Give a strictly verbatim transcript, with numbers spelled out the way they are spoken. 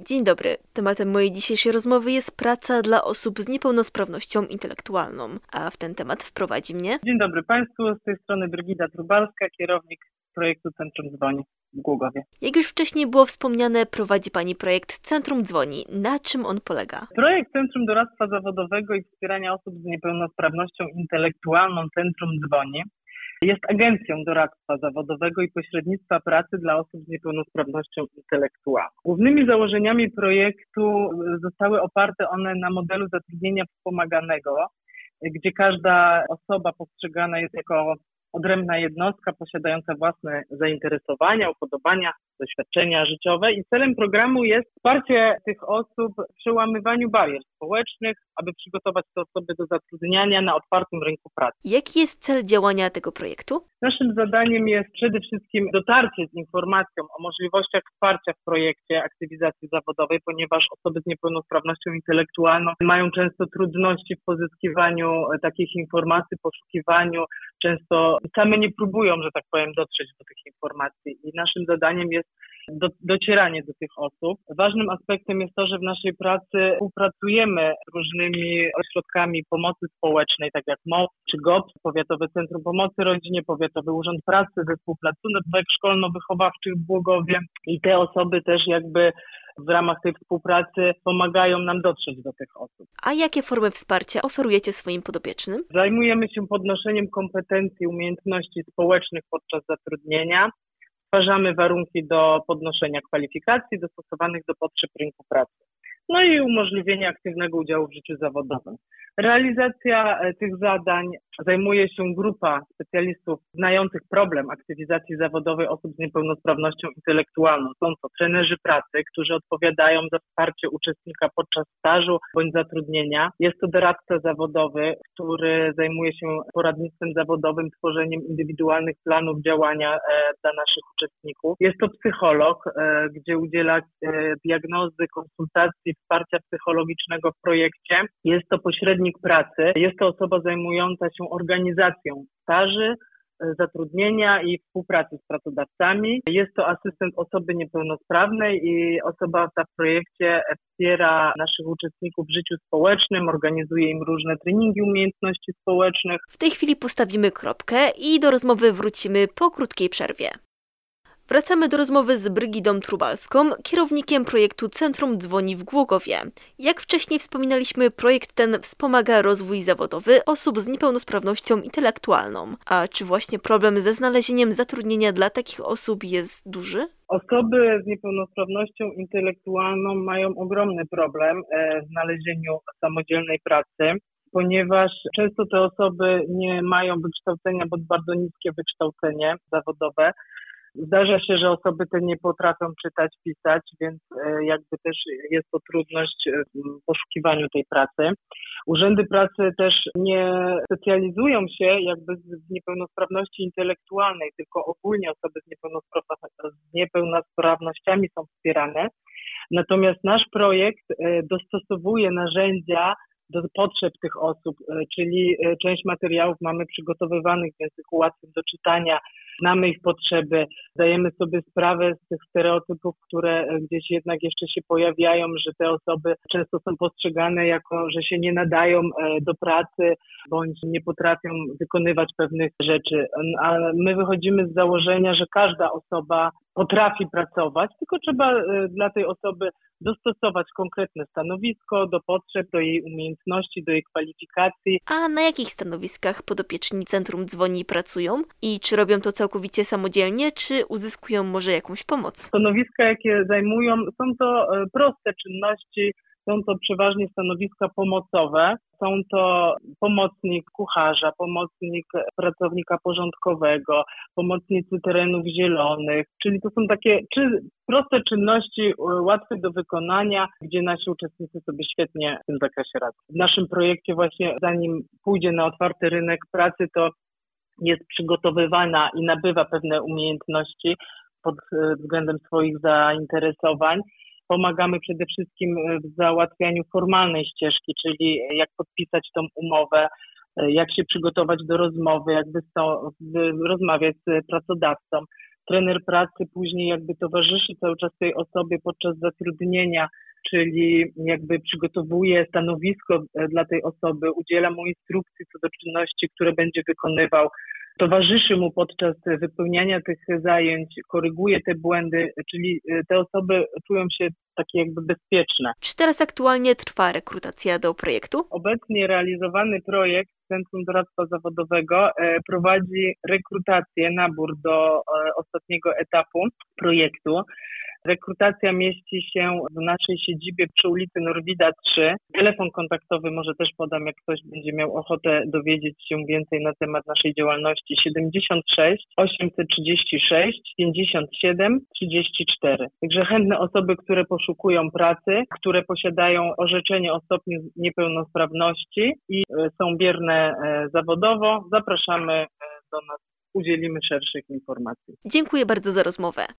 Dzień dobry. Tematem mojej dzisiejszej rozmowy jest praca dla osób z niepełnosprawnością intelektualną, a w ten temat wprowadzi mnie... Dzień dobry Państwu, z tej strony Brygida Trubalska, kierownik projektu Centrum Dzwoni w Głogowie. Jak już wcześniej było wspomniane, prowadzi Pani projekt Centrum Dzwoni. Na czym on polega? Projekt Centrum Doradztwa Zawodowego i Wspierania Osób z Niepełnosprawnością Intelektualną Centrum Dzwoni jest agencją doradztwa zawodowego i pośrednictwa pracy dla osób z niepełnosprawnością intelektualną. Głównymi założeniami projektu zostały oparte one na modelu zatrudnienia wspomaganego, gdzie każda osoba postrzegana jest jako odrębna jednostka posiadająca własne zainteresowania, upodobania, doświadczenia życiowe i celem programu jest wsparcie tych osób w przełamywaniu barier społecznych, aby przygotować te osoby do zatrudniania na otwartym rynku pracy. Jaki jest cel działania tego projektu? Naszym zadaniem jest przede wszystkim dotarcie z informacją o możliwościach wsparcia w projekcie aktywizacji zawodowej, ponieważ osoby z niepełnosprawnością intelektualną mają często trudności w pozyskiwaniu takich informacji, poszukiwaniu, często same nie próbują, że tak powiem, dotrzeć do tych informacji i naszym zadaniem jest do, docieranie do tych osób. Ważnym aspektem jest to, że w naszej pracy współpracujemy z różnymi ośrodkami pomocy społecznej, tak jak M O P czy G O P, Powiatowe Centrum Pomocy Rodzinie, Powiatowy Urząd Pracy, Zespół Placówek Szkolno-Wychowawczych w Głogowie i te osoby też jakby w ramach tej współpracy pomagają nam dotrzeć do tych osób. A jakie formy wsparcia oferujecie swoim podopiecznym? Zajmujemy się podnoszeniem kompetencji i umiejętności społecznych podczas zatrudnienia. Stwarzamy warunki do podnoszenia kwalifikacji dostosowanych do potrzeb rynku pracy. No i umożliwienie aktywnego udziału w życiu zawodowym. Realizacja tych zadań zajmuje się grupa specjalistów znających problem aktywizacji zawodowej osób z niepełnosprawnością intelektualną. Są to trenerzy pracy, którzy odpowiadają za wsparcie uczestnika podczas stażu bądź zatrudnienia. Jest to doradca zawodowy, który zajmuje się poradnictwem zawodowym, tworzeniem indywidualnych planów działania dla naszych uczestników. Jest to psycholog, gdzie udziela diagnozy, konsultacji, wsparcia psychologicznego w projekcie. Jest to pośrednik pracy. Jest to osoba zajmująca się organizacją staży, zatrudnienia i współpracy z pracodawcami. Jest to asystent osoby niepełnosprawnej i osoba ta w projekcie wspiera naszych uczestników w życiu społecznym, organizuje im różne treningi umiejętności społecznych. W tej chwili postawimy kropkę i do rozmowy wrócimy po krótkiej przerwie. Wracamy do rozmowy z Brygidą Trubalską, kierownikiem projektu Centrum Dzwoni w Głogowie. Jak wcześniej wspominaliśmy, projekt ten wspomaga rozwój zawodowy osób z niepełnosprawnością intelektualną. A czy właśnie problem ze znalezieniem zatrudnienia dla takich osób jest duży? Osoby z niepełnosprawnością intelektualną mają ogromny problem w znalezieniu samodzielnej pracy, ponieważ często te osoby nie mają wykształcenia bądź bardzo niskie wykształcenie zawodowe. Zdarza się, że osoby te nie potrafią czytać, pisać, więc jakby też jest to trudność w poszukiwaniu tej pracy. Urzędy pracy też nie specjalizują się jakby w niepełnosprawności intelektualnej, tylko ogólnie osoby z, niepełnospra- z niepełnosprawnościami są wspierane. Natomiast nasz projekt dostosowuje narzędzia do potrzeb tych osób, czyli część materiałów mamy przygotowywanych w języku łatwym do czytania, znamy ich potrzeby, zdajemy sobie sprawę z tych stereotypów, które gdzieś jednak jeszcze się pojawiają, że te osoby często są postrzegane jako, że się nie nadają do pracy bądź nie potrafią wykonywać pewnych rzeczy. A my wychodzimy z założenia, że każda osoba potrafi pracować, tylko trzeba dla tej osoby dostosować konkretne stanowisko do potrzeb, do jej umiejętności, do jej kwalifikacji. A na jakich stanowiskach podopieczni Centrum Dzwoni pracują? I czy robią to całkowicie samodzielnie, czy uzyskują może jakąś pomoc? Stanowiska, jakie zajmują, są to proste czynności, są to przeważnie stanowiska pomocowe. Są to pomocnik kucharza, pomocnik pracownika porządkowego, pomocnicy terenów zielonych, czyli to są takie czy, proste czynności łatwe do wykonania, gdzie nasi uczestnicy sobie świetnie w tym zakresie radzą. W naszym projekcie właśnie zanim pójdzie na otwarty rynek pracy, to jest przygotowywana i nabywa pewne umiejętności pod względem swoich zainteresowań. Pomagamy przede wszystkim w załatwianiu formalnej ścieżki, czyli jak podpisać tą umowę, jak się przygotować do rozmowy, jak wysto- rozmawiać z pracodawcą. trener pracy później jakby towarzyszy cały czas tej osobie podczas zatrudnienia, czyli jakby przygotowuje stanowisko dla tej osoby, udziela mu instrukcji co do czynności, które będzie wykonywał, towarzyszy mu podczas wypełniania tych zajęć, koryguje te błędy, czyli te osoby czują się takie jakby bezpieczne. Czy teraz aktualnie trwa rekrutacja do projektu? Obecnie realizowany projekt Centrum Doradztwa Zawodowego prowadzi rekrutację, nabór do ostatniego etapu projektu. Rekrutacja mieści się w naszej siedzibie przy ulicy Norwida trzy. Telefon kontaktowy może też podam, jak ktoś będzie miał ochotę dowiedzieć się więcej na temat naszej działalności. siedemdziesiąt sześć osiemset trzydzieści sześć pięćdziesiąt siedem trzydzieści cztery. Także chętne osoby, które poszukują pracy, które posiadają orzeczenie o stopniu niepełnosprawności i są bierne zawodowo, zapraszamy do nas. Udzielimy szerszych informacji. Dziękuję bardzo za rozmowę.